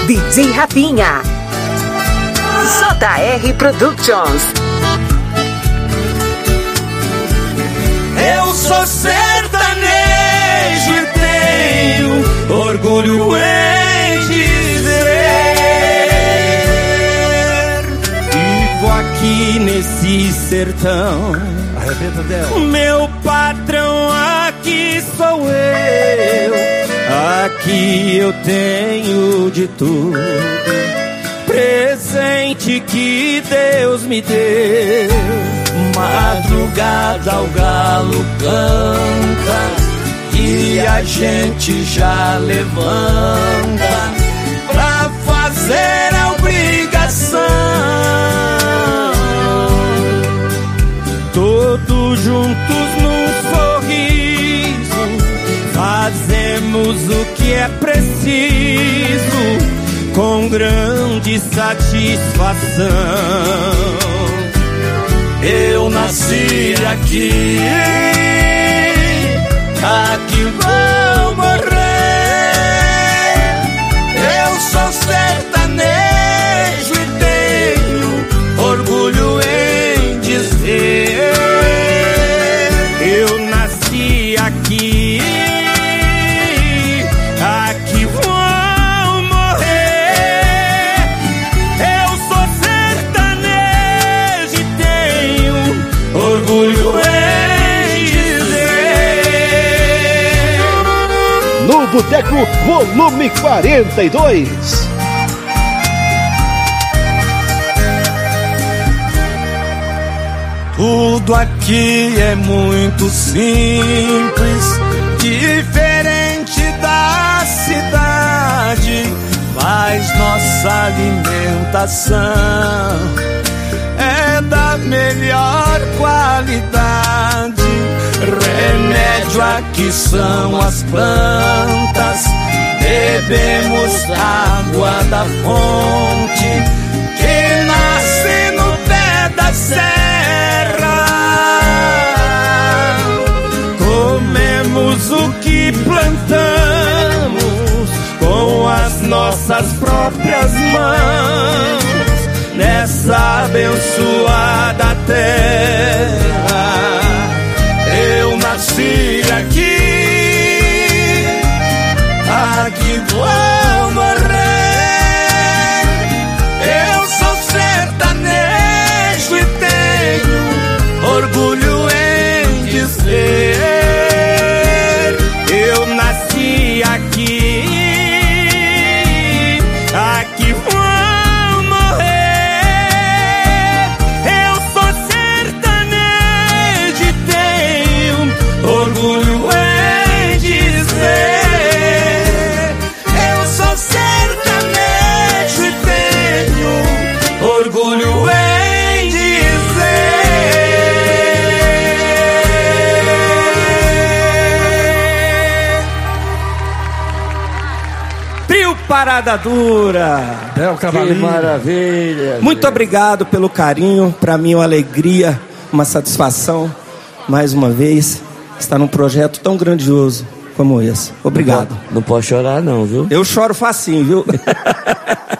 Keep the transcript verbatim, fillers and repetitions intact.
D J Rafinha. J R Productions. Eu sou sertanejo e tenho orgulho em dizer. Vivo aqui nesse sertão. Arrebenta dela. Meu patrão aqui sou eu. Aqui eu tenho de tudo. Presente que Deus me deu. Madrugada o galo canta e a gente já levanta pra fazer a obrigação. Todos juntos num sorriso fazemos o que é preciso com grande satisfação. Eu nasci aqui, aqui vou morrer. Eu sou sertanejo e tenho orgulho em dizer. Eu nasci aqui, aqui vou morrer. Eu sou sertanejo e tenho orgulho em dizer. No Boteco, volume quarenta e dois. Tudo aqui é muito simples, diferente da cidade, mas nossa alimentação é da melhor qualidade. Remédio aqui são as plantas, bebemos água da fonte que nasce no pé da serra. Comemos o que plantamos com as nossas próprias mãos nessa abençoada terra. Eu nasci aqui, aqui vou morrer. Eu sou sertanejo e tenho orgulho em dizer. Eu nasci aqui, aqui vou morrer. Eu sou sertanejo e tenho orgulho em dizer. Eu sou sertanejo e tenho orgulho em dizer. Trio Parada Dura. Bel Cavalinho. Que maravilha. Muito obrigado pelo carinho. Para mim é uma alegria, uma satisfação, mais uma vez, estar num projeto tão grandioso como esse. Obrigado. Não, não pode chorar não, viu? Eu choro facinho, viu?